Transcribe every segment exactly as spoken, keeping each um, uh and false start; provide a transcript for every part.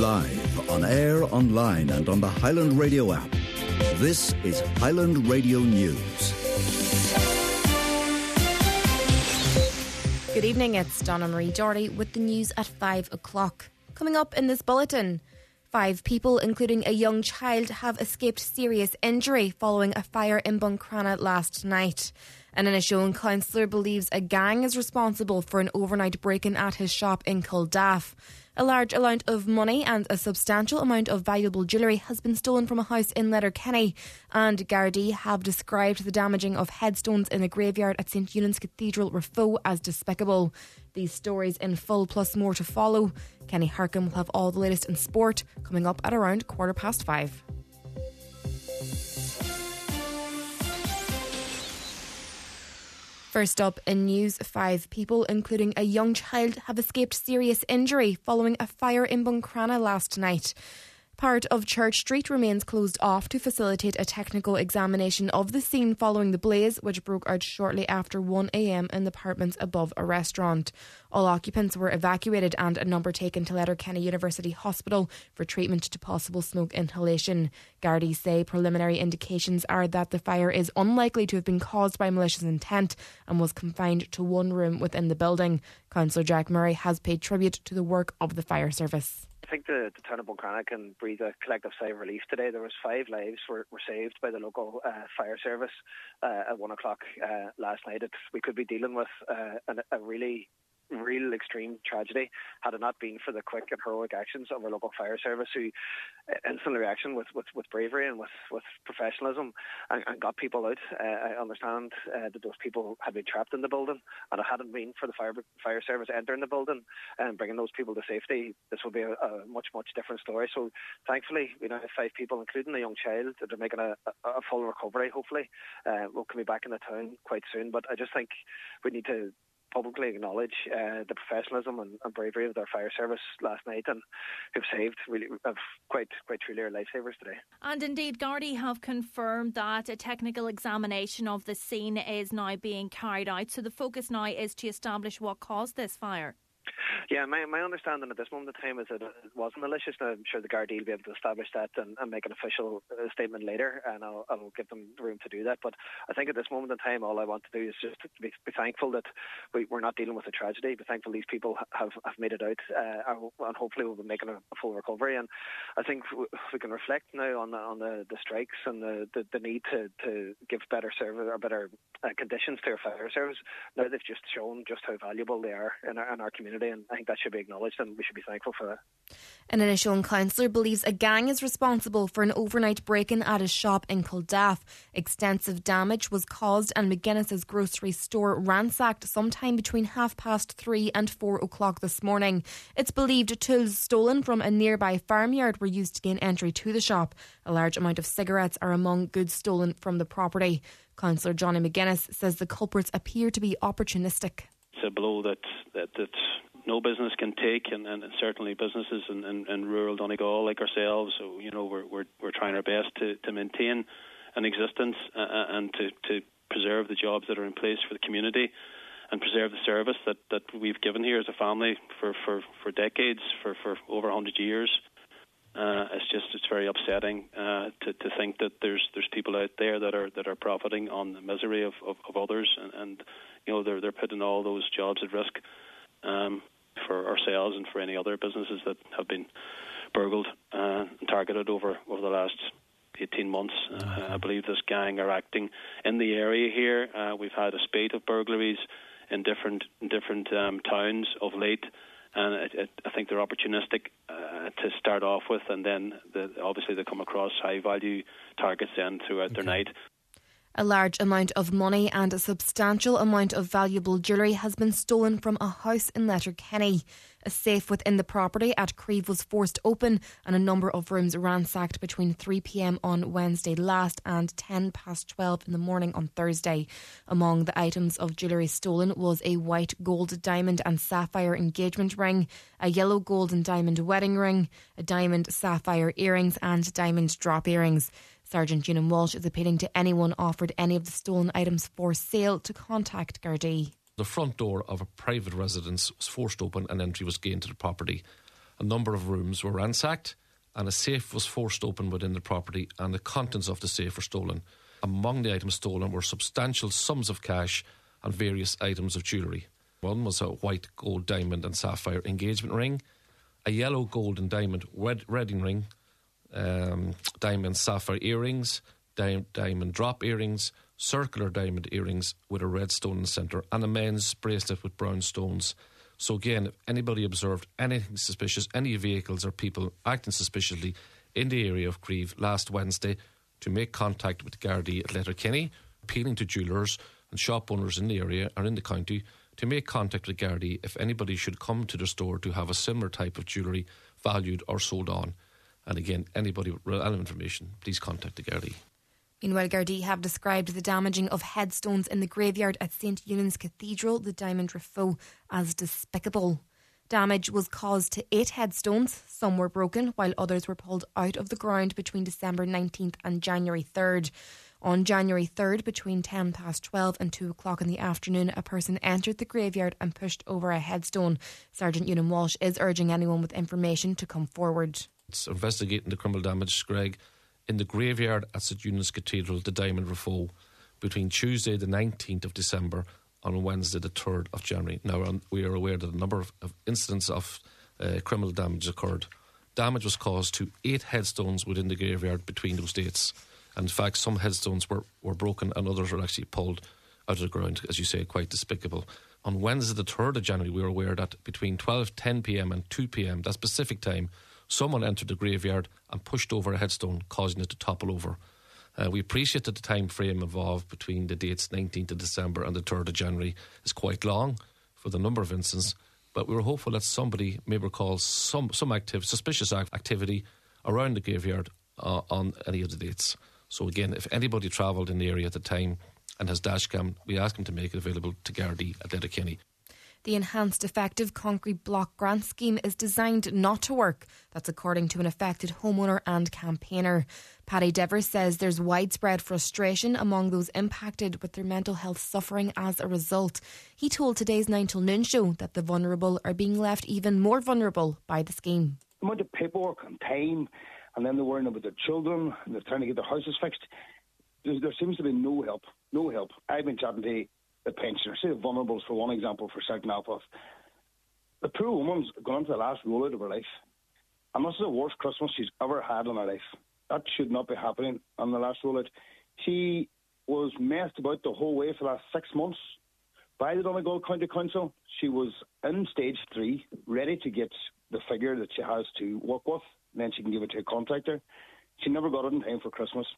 Live, on air, online and on the Highland Radio app. This is Highland Radio News. Good evening, it's Donna Marie Doherty with the news at five o'clock. Coming up in this bulletin, five people, including a young child, have escaped serious injury following a fire in Buncrana last night. An Inishowen councillor believes a gang is responsible for an overnight break-in at his shop in Kildaff. A large amount of money and a substantial amount of valuable jewellery has been stolen from a house in Letterkenny, and Gardaí have described the damaging of headstones in a graveyard at St Eunan's Cathedral, Raphoe, as despicable. These stories in full, plus more to follow. Kenny Harkin will have all the latest in sport coming up at around quarter past five. First up in news, five people, including a young child, have escaped serious injury following a fire in Buncrana last night. Part of Church Street remains closed off to facilitate a technical examination of the scene following the blaze, which broke out shortly after one a m in the apartments above a restaurant. All occupants were evacuated and a number taken to Letterkenny University Hospital for treatment to possible smoke inhalation. Gardaí say preliminary indications are that the fire is unlikely to have been caused by malicious intent and was confined to one room within the building. Councillor Jack Murray has paid tribute to the work of the fire service. I think the, the town of Buncrana can breathe a collective sigh of relief today. There was five lives were, were saved by the local uh, fire service uh, at one o'clock uh, last night. It, we could be dealing with uh, an, a really real extreme tragedy had it not been for the quick and heroic actions of our local fire service, who instantly reaction with, with, with bravery and with, with professionalism and, and got people out. Uh, I understand uh, that those people had been trapped in the building, and it hadn't been for the fire fire service entering the building and bringing those people to safety, this will be a, a much, much different story. So thankfully we now have five people, including a young child, that are making a, a, a full recovery, hopefully. Uh, we'll come back in the town quite soon, but I just think we need to publicly acknowledge uh, the professionalism and, and bravery of their fire service last night, and who've saved really have quite quite truly our lifesavers today. And indeed, Gardaí have confirmed that a technical examination of the scene is now being carried out. So the focus now is to establish what caused this fire. Yeah, my my understanding at this moment in time is that it wasn't malicious. Now, I'm sure the Gardaí will be able to establish that and, and make an official uh, statement later, and I'll, I'll give them the room to do that. But I think at this moment in time, all I want to do is just to be, be thankful that we, we're not dealing with a tragedy, be thankful these people have, have made it out, uh, and hopefully we'll be making a, a full recovery. And I think we can reflect now on the, on the, the strikes and the, the, the need to, to give better service or better uh, conditions to our fire service. Now they've just shown just how valuable they are in our, in our community, and I think that should be acknowledged, and we should be thankful for that. An Inishowen councillor believes a gang is responsible for an overnight break-in at his shop in Kildaff. Extensive damage was caused and McGuinness's grocery store ransacked sometime between half past three and four o'clock this morning. It's believed tools stolen from a nearby farmyard were used to gain entry to the shop. A large amount of cigarettes are among goods stolen from the property. Councillor Johnny McGuinness says the culprits appear to be opportunistic. It's a blow that, that, that no business can take, and, and certainly businesses in, in, in rural Donegal like ourselves. So, you know, we're we're, we're trying our best to, to maintain an existence uh, and to, to preserve the jobs that are in place for the community and preserve the service that, that we've given here as a family for, for, for decades, for, for over one hundred years. Uh, it's just it's very upsetting uh, to, to think that there's there's people out there that are that are profiting on the misery of, of, of others, and, and you know they're they're putting all those jobs at risk um, for ourselves and for any other businesses that have been burgled uh, and targeted over, over the last eighteen months. Uh, I believe this gang are acting in the area here. Uh, we've had a spate of burglaries in different in different um, towns of late. And it, it, I think they're opportunistic uh, to start off with, and then the, obviously they come across high-value targets then throughout okay. their night. A large amount of money and a substantial amount of valuable jewellery has been stolen from a house in Letterkenny. A safe within the property at Creve was forced open and a number of rooms ransacked between three p m on Wednesday last and ten past twelve in the morning on Thursday. Among the items of jewellery stolen was a white gold diamond and sapphire engagement ring, a yellow gold and diamond wedding ring, a diamond sapphire earrings and diamond drop earrings. Sergeant Ewan Walsh is appealing to anyone offered any of the stolen items for sale to contact Gardaí. The front door of a private residence was forced open and entry was gained to the property. a number of rooms were ransacked and a safe was forced open within the property and the contents of the safe were stolen. Among the items stolen were substantial sums of cash and various items of jewellery. One was a white gold diamond and sapphire engagement ring, a yellow gold and diamond wed- wedding ring, um, diamond sapphire earrings, di- diamond drop earrings, circular diamond earrings with a red stone in the centre, and a men's bracelet with brown stones. So again, if anybody observed anything suspicious, any vehicles or people acting suspiciously in the area of Crieff last Wednesday, to make contact with Gardaí at Letterkenny, appealing to jewellers and shop owners in the area or in the county to make contact with Gardaí if anybody should come to their store to have a similar type of jewellery valued or sold on. And again, anybody with relevant information, please contact the Gardaí. Meanwhile, Gardaí have described the damaging of headstones in the graveyard at Saint Eunan's Cathedral, the Diamond Rafo, as despicable. Damage was caused to eight headstones. Some were broken, while others were pulled out of the ground between December nineteenth and January third. On January third, between ten past twelve and two o'clock in the afternoon, a person entered the graveyard and pushed over a headstone. Sergeant Ewan Walsh is urging anyone with information to come forward. It's investigating the criminal damage, Greg, in the graveyard at Saint Eunan's Cathedral, the Diamond Rafo, between Tuesday the nineteenth of December and Wednesday the third of January. Now, we are aware that a number of, of incidents of uh, criminal damage occurred. Damage was caused to eight headstones within the graveyard between those dates. And in fact, some headstones were, were broken and others were actually pulled out of the ground, as you say, quite despicable. On Wednesday the third of January, we were aware that between twelve ten p.m. and two p.m, that specific time, someone entered the graveyard and pushed over a headstone, causing it to topple over. Uh, we appreciate that the time frame involved between the dates nineteenth of December and the third of January is quite long for the number of incidents, but we were hopeful that somebody may recall some, some active, suspicious activity around the graveyard uh, on any of the dates. So again, if anybody travelled in the area at the time and has dashcam, we ask them to make it available to Gardaí at Letterkenny. The Enhanced Effective Concrete Block Grant Scheme is designed not to work. That's according to an affected homeowner and campaigner. Paddy Devers says there's widespread frustration among those impacted with their mental health suffering as a result. He told today's nine till noon show that the vulnerable are being left even more vulnerable by the scheme. The amount of paperwork and time, and then they're worrying about their children, and they're trying to get their houses fixed. There, there seems to be no help, no help. I've been chatting to the pensioners, say the vulnerables for one example, for South Belfast. The poor woman's gone into the last rollout of her life, and this is the worst Christmas she's ever had in her life. That should not be happening on the last rollout. She was messed about the whole way for the last six months by the Donegal County Council. She was in stage three, ready to get the figure that she has to work with, and then she can give it to a contractor. She never got it in time for Christmas.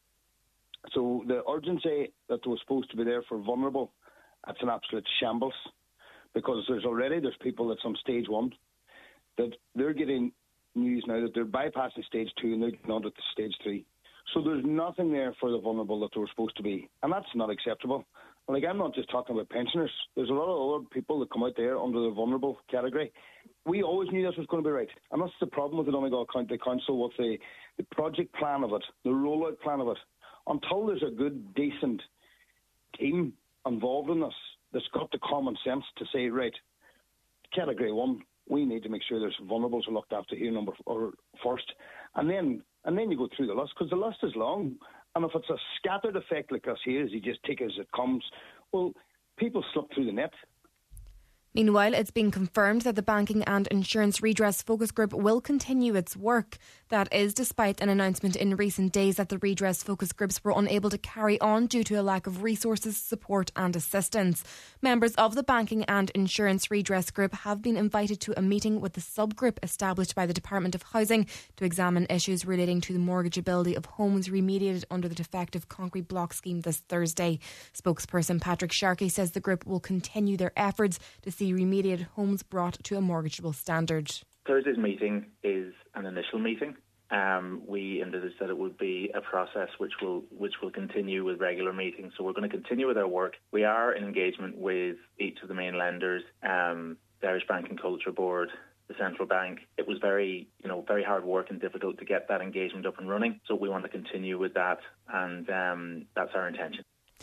So the urgency that was supposed to be there for vulnerable, that's an absolute shambles, because there's already there's people that's on stage one that they're getting news now that they're bypassing stage two and they're getting on to stage three. So there's nothing there for the vulnerable that they were supposed to be, and that's not acceptable. Like, I'm not just talking about pensioners. There's a lot of other people that come out there under the vulnerable category. We always knew this was going to be right, and that's the problem with the Donegal County Council, with the, the project plan of it, the rollout plan of it. Until there's a good, decent team involved in this that's got the common sense to say, right, category one, we need to make sure there's vulnerables are looked after here number or first, and then and then you go through the list, because the list is long. And if it's a scattered effect like this here, as you just take it as it comes, well, people slip through the net. Meanwhile, it's been confirmed that the Banking and Insurance Redress Focus Group will continue its work. That is despite an announcement in recent days that the Redress Focus Groups were unable to carry on due to a lack of resources, support and assistance. Members of the Banking and Insurance Redress Group have been invited to a meeting with the subgroup established by the Department of Housing to examine issues relating to the mortgageability of homes remediated under the defective concrete block scheme this Thursday. Spokesperson Patrick Sharkey says the group will continue their efforts to see remediated homes brought to a mortgageable standard. Thursday's meeting is an initial meeting. Um, we envisage that it would be a process which will which will continue with regular meetings. So we're going to continue with our work. We are in engagement with each of the main lenders, um, the Irish Banking Culture Board, the Central Bank. It was very, you know, very hard work and difficult to get that engagement up and running. So we want to continue with that, and um, that's our intention.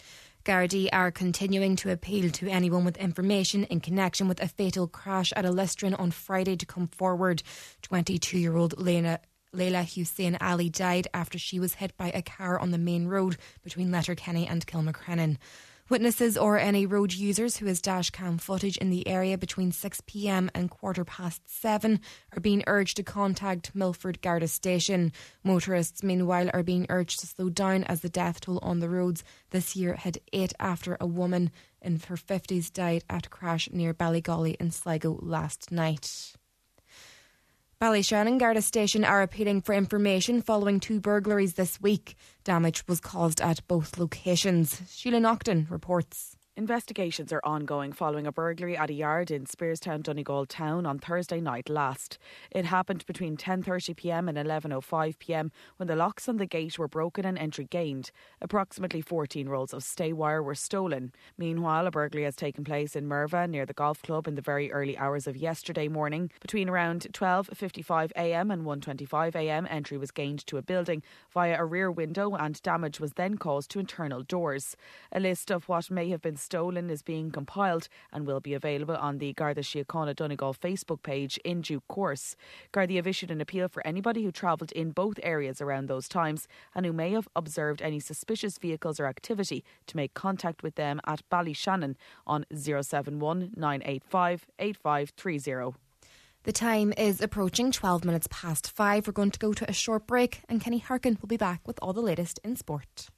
Gardaí are continuing to appeal to anyone with information in connection with a fatal crash at a Listrin on Friday to come forward. twenty-two-year-old Lena Leila Hussein Ali died after she was hit by a car on the main road between Letterkenny and Kilmacrennan. Witnesses or any road users who has dash cam footage in the area between six p m and quarter past seven are being urged to contact Milford Garda Station. Motorists, meanwhile, are being urged to slow down as the death toll on the roads this year hit eight after a woman in her fifties died at a crash near Ballygolly in Sligo last night. Ballyshannon Garda Station are appealing for information following two burglaries this week. Damage was caused at both locations. Sheila Naughton reports. Investigations are ongoing following a burglary at a yard in Spearstown, Donegal town on Thursday night last. It happened between ten thirty p m and eleven oh five p m when the locks on the gate were broken and entry gained. Approximately fourteen rolls of stay wire were stolen. Meanwhile, a burglary has taken place in Merva near the golf club in the very early hours of yesterday morning. Between around twelve fifty-five a m and one twenty-five a m, entry was gained to a building via a rear window and damage was then caused to internal doors. A list of what may have been stolen is being compiled and will be available on the Garda Síochána Donegal Facebook page in due course. Garda have issued an appeal for anybody who travelled in both areas around those times and who may have observed any suspicious vehicles or activity to make contact with them at Ballyshannon on zero seven one nine eight five eight five three zero. The time is approaching twelve minutes past five. We're going to go to a short break and Kenny Harkin will be back with all the latest in sport.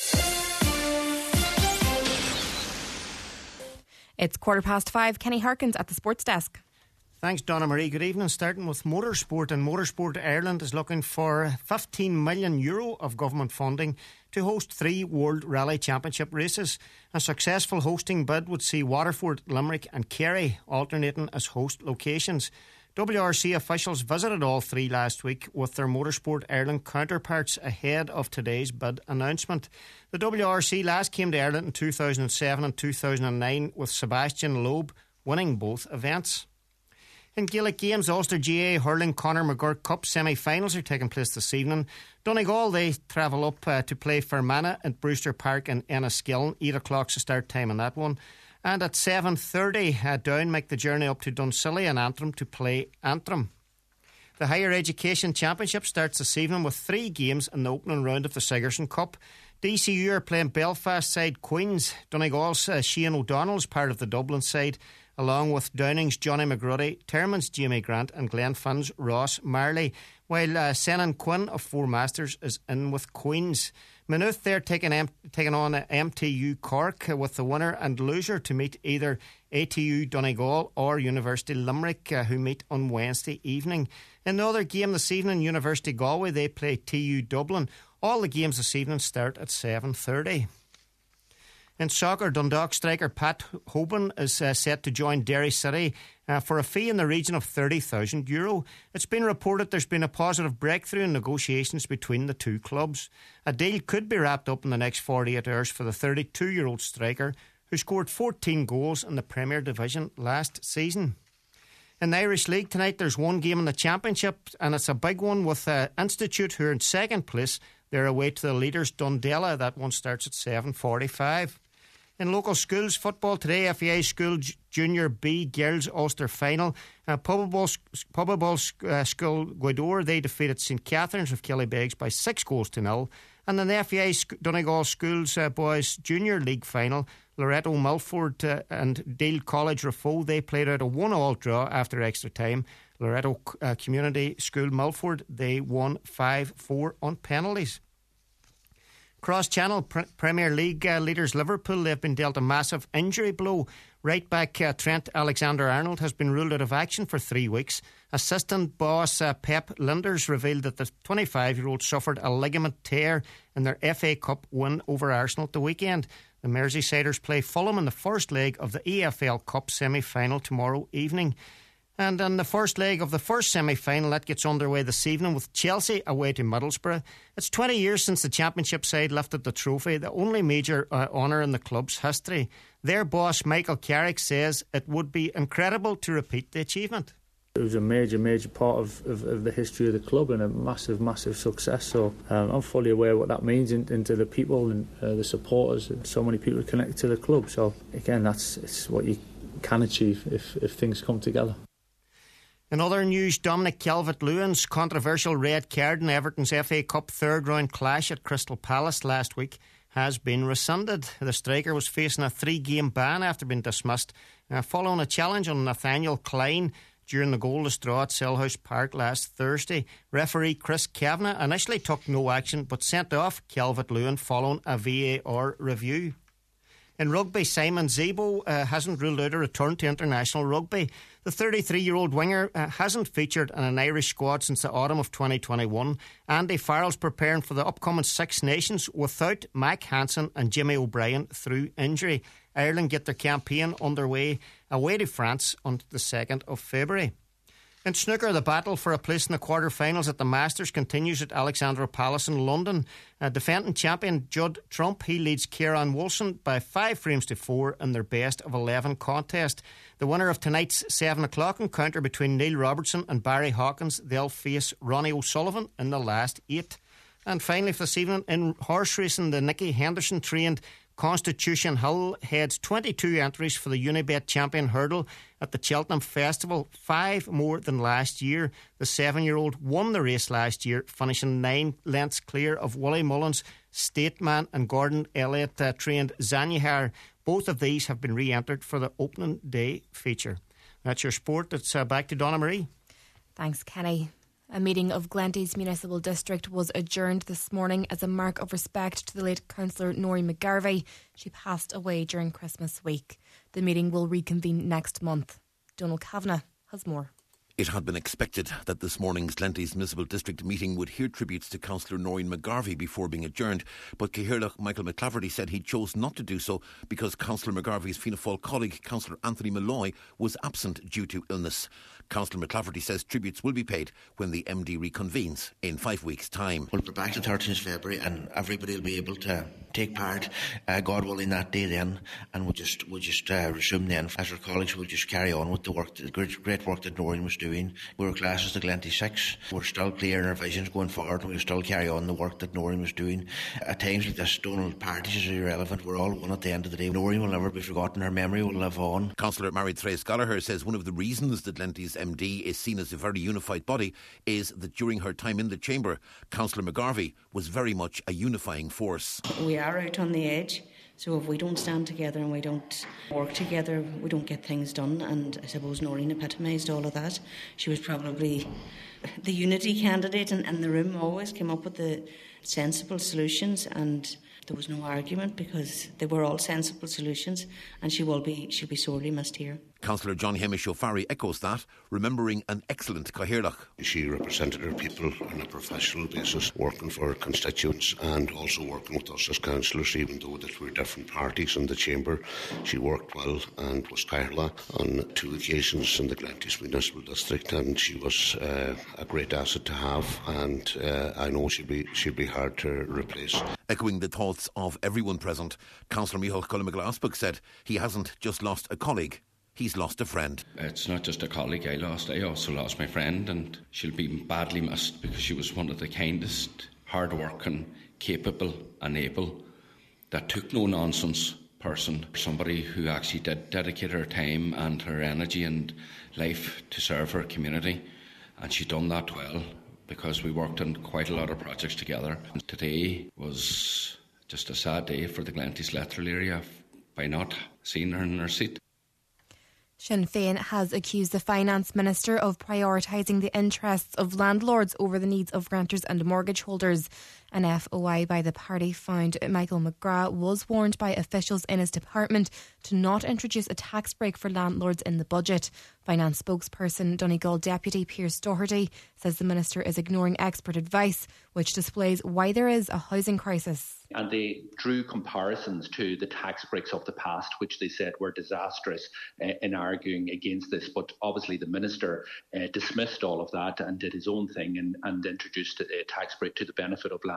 It's quarter past five. Kenny Harkins at the Sports Desk. Thanks, Donna Marie. Good evening. Starting with motorsport, and Motorsport Ireland is looking for fifteen million euro of government funding to host three World Rally Championship races. A successful hosting bid would see Waterford, Limerick and Kerry alternating as host locations. W R C officials visited all three last week with their Motorsport Ireland counterparts ahead of today's bid announcement. The W R C last came to Ireland in two thousand seven and two thousand nine with Sebastian Loeb winning both events. In Gaelic games, Ulster G A Hurling Conor McGurk Cup semi-finals are taking place this evening. Donegal, they travel up uh, to play Fermanagh at Brewster Park in Enniskillen. eight o'clock's the start time on that one. And at seven thirty, uh, Down make the journey up to Dunsilla and Antrim to play Antrim. The Higher Education Championship starts this evening with three games in the opening round of the Sigerson Cup. D C U are playing Belfast side Queens. Donegal's uh, Shane O'Donnell is part of the Dublin side, along with Downing's Johnny McGruddy, Termon's Jamie Grant and Glenfinn's Ross Marley, while uh, Senan Quinn of Four Masters is in with Queens. Maynooth, they're taking, M- taking on uh, M T U Cork uh, with the winner and loser to meet either A T U Donegal or University Limerick, uh, who meet on Wednesday evening. In the other game this evening, University Galway, they play T U Dublin. All the games this evening start at seven thirty. In soccer, Dundalk striker Pat Hoban is uh, set to join Derry City uh, for a fee in the region of thirty thousand euro. It's been reported there's been a positive breakthrough in negotiations between the two clubs. A deal could be wrapped up in the next forty-eight hours for the thirty-two-year-old striker who scored fourteen goals in the Premier Division last season. In the Irish League tonight, there's one game in the Championship, and it's a big one with uh, Institute, who are in second place. They're away to the leaders Dundela. That one starts at seven forty-five. In local schools football today, F A I School Junior B Girls Ulster Final. Uh, Pubbable uh, School Gweedore, they defeated St Catherine's of Killybegs by six goals to nil. And in the F A I Sc- Donegal Schools uh, Boys Junior League Final, Loreto Milford uh, and Deal College Rafo, they played out a one-all draw after extra time. Loreto uh, Community School Milford, they won five four on penalties. Cross-channel pr- Premier League uh, leaders Liverpool, they've been dealt a massive injury blow. Right back uh, Trent Alexander-Arnold has been ruled out of action for three weeks. Assistant boss uh, Pep Linders revealed that the twenty-five-year-old suffered a ligament tear in their F A Cup win over Arsenal at the weekend. The Merseysiders play Fulham in the first leg of the E F L Cup semi-final tomorrow evening. And in the first leg of the first semi-final, that gets underway this evening with Chelsea away to Middlesbrough. It's twenty years since the championship side lifted the trophy, the only major uh, honour in the club's history. Their boss, Michael Carrick, says it would be incredible to repeat the achievement. It was a major, major part of, of, of the history of the club and a massive, massive success. So um, I'm fully aware of what that means in, into the people and uh, the supporters, and so many people connected to the club. So again, that's it's what you can achieve if, if things come together. In other news, Dominic Calvert-Lewin's controversial red card in Everton's F A Cup third round clash at Crystal Palace last week has been rescinded. The striker was facing a three-game ban after being dismissed uh, following a challenge on Nathaniel Klein during the goalless draw at Selhurst Park last Thursday. Referee Chris Kavanagh initially took no action but sent off Calvert-Lewin following a V A R review. In rugby, Simon Zebo uh, hasn't ruled out a return to international rugby. The thirty-three-year-old winger uh, hasn't featured in an Irish squad since the autumn of twenty twenty-one. Andy Farrell's preparing for the upcoming Six Nations without Mike Hansen and Jimmy O'Brien through injury. Ireland get their campaign underway away to France on the second of February. In snooker, the battle for a place in the quarter-finals at the Masters continues at Alexandra Palace in London. Uh, defending champion Judd Trump, he leads Kieran Wilson by five frames to four in their best of eleven contest. The winner of tonight's seven o'clock encounter between Neil Robertson and Barry Hawkins, they'll face Ronnie O'Sullivan in the last eight. And finally for this evening, in horse racing, the Nicky Henderson trained Constitution Hill heads twenty-two entries for the Unibet Champion Hurdle at the Cheltenham Festival, five more than last year. The seven-year-old won the race last year, finishing nine lengths clear of Willie Mullins, Stateman and Gordon Elliott uh, trained Zanyahar. Both of these have been re-entered for the opening day feature. That's your sport. It's uh, back to Donna Marie. Thanks, Kenny. A meeting of Glenties Municipal District was adjourned this morning as a mark of respect to the late Councillor Noreen McGarvey. She passed away during Christmas week. The meeting will reconvene next month. Donald Kavanagh has more. It had been expected that this morning's Glenties Municipal District meeting would hear tributes to Councillor Noreen McGarvey before being adjourned, but Cathaoirleach Michael McClafferty said he chose not to do so because Councillor McGarvey's Fianna Fáil colleague, Councillor Anthony Malloy, was absent due to illness. Councillor McClafferty says tributes will be paid when the M D reconvenes in five weeks' time. Well, we're back to thirteenth of February and everybody will be able to take part, uh, God willing, that day then, and we'll just we'll just uh, resume then. As our colleagues, we'll just carry on with the work, the great, great work that Noreen was doing. We were classes to Glenty six. We're still clear in our visions going forward, and we'll still carry on the work that Noreen was doing. At times like this, Donald, parties is irrelevant. We're all one at the end of the day. Noreen will never be forgotten. Her memory will live on. Councillor Married Thrace Gallagher says one of the reasons that Glenty's M D is seen as a very unified body is that during her time in the chamber, Councillor McGarvey was very much a unifying force. We are out on the edge, so if we don't stand together and we don't work together, we don't get things done, and I suppose Noreen epitomised all of that. She was probably the unity candidate in, in the room, always came up with the sensible solutions, and there was no argument because they were all sensible solutions, and she will be she'll be sorely missed here. Councillor John Hamish O'Farry echoes that, remembering an excellent Cathaoirleach. She represented her people on a professional basis, working for her constituents and also working with us as councillors, even though that we're different parties in the chamber. She worked well and was Cathaoirleach on two occasions in the Glenties Municipal District, and she was uh, a great asset to have, and uh, I know she'll be, she'll be hard to replace. Echoing the thoughts of everyone present, Councillor Micheál Cullumaglaspuk said he hasn't just lost a colleague, he's lost a friend. It's not just a colleague I lost, I also lost my friend, and she'll be badly missed because she was one of the kindest, hard-working, capable and able, that took no nonsense person, somebody who actually did dedicate her time and her energy and life to serve her community, and she's done that well because we worked on quite a lot of projects together. And today was just a sad day for the Glenties Letteril area by not seeing her in her seat. Sinn Féin has accused the Finance Minister of prioritising the interests of landlords over the needs of renters and mortgage holders. An F O I by the party found Michael McGrath was warned by officials in his department to not introduce a tax break for landlords in the budget. Finance spokesperson Donegal Deputy Pierce Doherty says the Minister is ignoring expert advice, which displays why there is a housing crisis. And they drew comparisons to the tax breaks of the past, which they said were disastrous uh, in arguing against this. But obviously the Minister uh, dismissed all of that and did his own thing and, and introduced a tax break to the benefit of landlords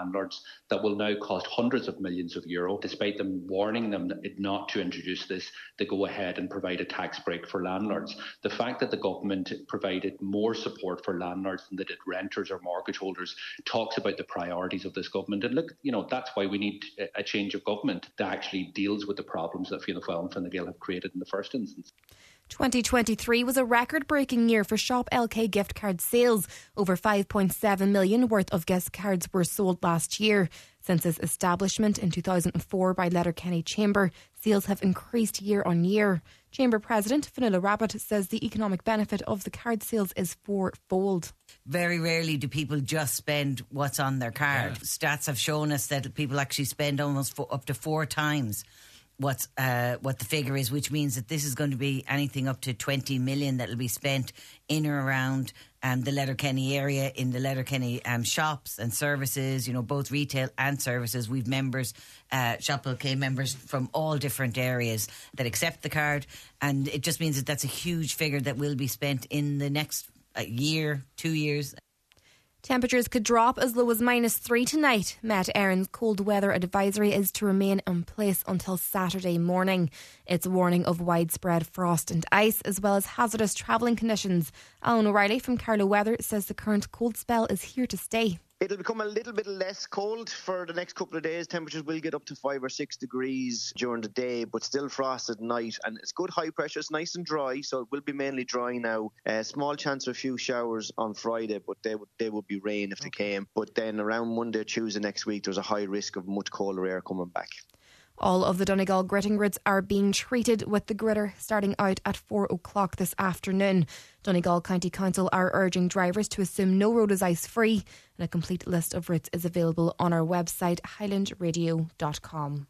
landlords that will now cost hundreds of millions of euro. Despite them warning them not to introduce this, they go ahead and provide a tax break for landlords. The fact that the government provided more support for landlords than they did renters or mortgage holders talks about the priorities of this government. And look, you know, that's why we need a change of government that actually deals with the problems that Fianna Fáil and Fine Gael have created in the first instance. twenty twenty-three was a record-breaking year for Shop L K gift card sales. Over five point seven million worth of gift cards were sold last year. Since its establishment in two thousand four by Letterkenny Chamber, sales have increased year on year. Chamber President Fionnuala Rabbitte says the economic benefit of the card sales is fourfold. Very rarely do people just spend what's on their card. Yeah. Stats have shown us that people actually spend almost four, up to four times what's uh, what the figure is, which means that this is going to be anything up to twenty million that will be spent in or around um, the Letterkenny area, in the Letterkenny um, shops and services, you know, both retail and services. We've members, uh, Shop L K members from all different areas that accept the card, and it just means that that's a huge figure that will be spent in the next uh, year, two years. Temperatures could drop as low as minus three tonight. Met Éireann's cold weather advisory is to remain in place until Saturday morning. It's a warning of widespread frost and ice, as well as hazardous travelling conditions. Alan O'Reilly from Carlow Weather says the current cold spell is here to stay. It'll become a little bit less cold for the next couple of days. Temperatures will get up to five or six degrees during the day, but still frost at night. And it's good high pressure. It's nice and dry, so it will be mainly dry now. Uh, small chance of a few showers on Friday, but they would they would be rain if they came. But then around Monday, Tuesday next week, there's a high risk of much colder air coming back. All of the Donegal gritting routes are being treated, with the gritter starting out at four o'clock this afternoon. Donegal County Council are urging drivers to assume no road is ice free, and a complete list of routes is available on our website highland radio dot com.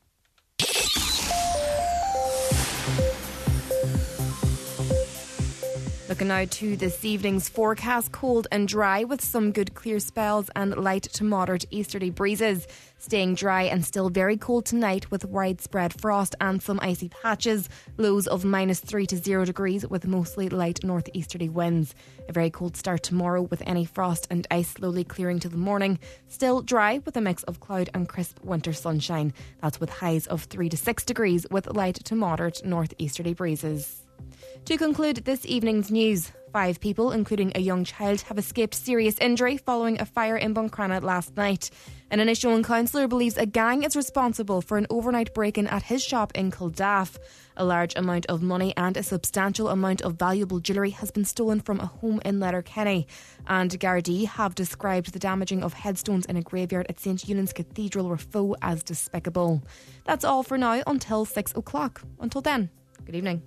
Looking now to this evening's forecast, cold and dry with some good clear spells and light to moderate easterly breezes. Staying dry and still very cold tonight with widespread frost and some icy patches. Lows of minus three to zero degrees with mostly light northeasterly winds. A very cold start tomorrow with any frost and ice slowly clearing to the morning. Still dry with a mix of cloud and crisp winter sunshine. That's with highs of three to six degrees with light to moderate northeasterly breezes. To conclude this evening's news, five people, including a young child, have escaped serious injury following a fire in Buncrana last night. An Inishowen councillor believes a gang is responsible for an overnight break-in at his shop in Kildaff. A large amount of money and a substantial amount of valuable jewellery has been stolen from a home in Letterkenny. And Gardaí have described the damaging of headstones in a graveyard at Saint Eunan's Cathedral, Raphoe, as despicable. That's all for now until six o'clock. Until then, good evening.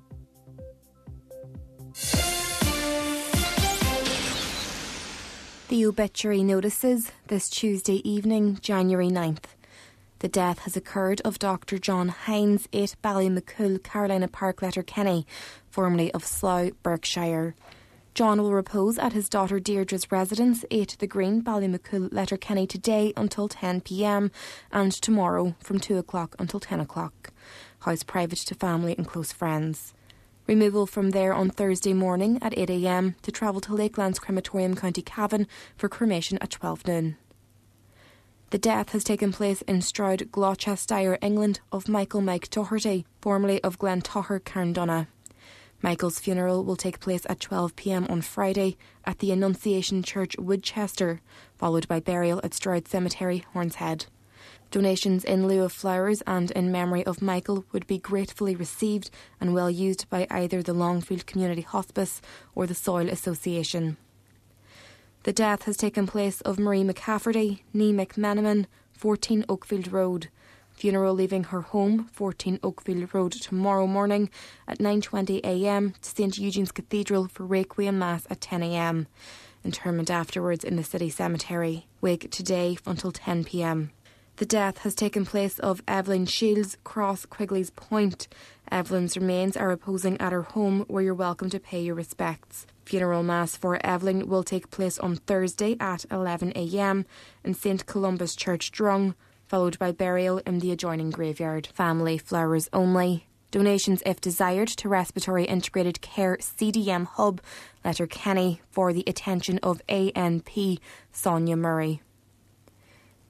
The obituary notices this Tuesday evening, January ninth. The death has occurred of Doctor John Hines, eight Ballymacool, Carolina Park, Letterkenny, formerly of Slough, Berkshire. John will repose at his daughter Deirdre's residence, eight The Green, Ballymacool, Letterkenny, today until ten p.m. and tomorrow from two o'clock until ten o'clock. House private to family and close friends. Removal from there on Thursday morning at eight a.m. to travel to Lakelands Crematorium, County Cavan for cremation at twelve noon. The death has taken place in Stroud, Gloucestershire, England, of Michael Mike Doherty, formerly of Glen Toher, Carndonagh. Michael's funeral will take place at twelve p.m. on Friday at the Annunciation Church, Woodchester, followed by burial at Stroud Cemetery, Hornshead. Donations in lieu of flowers and in memory of Michael would be gratefully received and well used by either the Longfield Community Hospice or the Soil Association. The death has taken place of Marie McCafferty, née McMenamin, fourteen Oakfield Road. Funeral leaving her home, fourteen Oakfield Road, tomorrow morning at nine twenty a.m. to Saint Eugene's Cathedral for Requiem Mass at ten a.m. Interment afterwards in the city cemetery. Wake today until ten p.m. The death has taken place of Evelyn Shields, Cross Quigley's Point. Evelyn's remains are reposing at her home, where you're welcome to pay your respects. Funeral Mass for Evelyn will take place on Thursday at eleven a.m. in Saint Columba's Church, Drung, followed by burial in the adjoining graveyard. Family flowers only. Donations, if desired, to Respiratory Integrated Care C D M Hub, Letterkenny, for the attention of A N P Sonia Murray.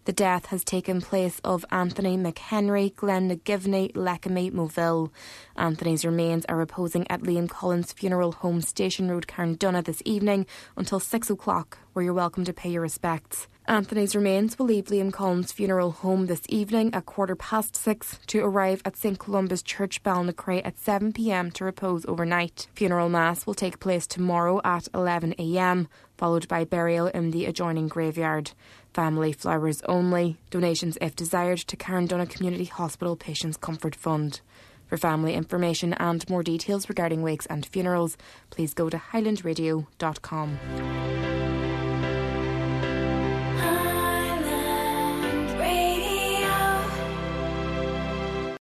The death has taken place of Anthony McHenry, Glenagivney, Leckamy, Moville. Anthony's remains are reposing at Liam Collins Funeral Home, Station Road, Carndonagh this evening until six o'clock, where you're welcome to pay your respects. Anthony's remains will leave Liam Collins Funeral Home this evening at quarter past six to arrive at St Columba's Church, Ballinacray at seven p m to repose overnight. Funeral Mass will take place tomorrow at eleven a m, followed by burial in the adjoining graveyard. Family flowers only. Donations, if desired, to Carndonagh Community Hospital Patients Comfort Fund. For family information and more details regarding wakes and funerals, please go to highland radio dot com.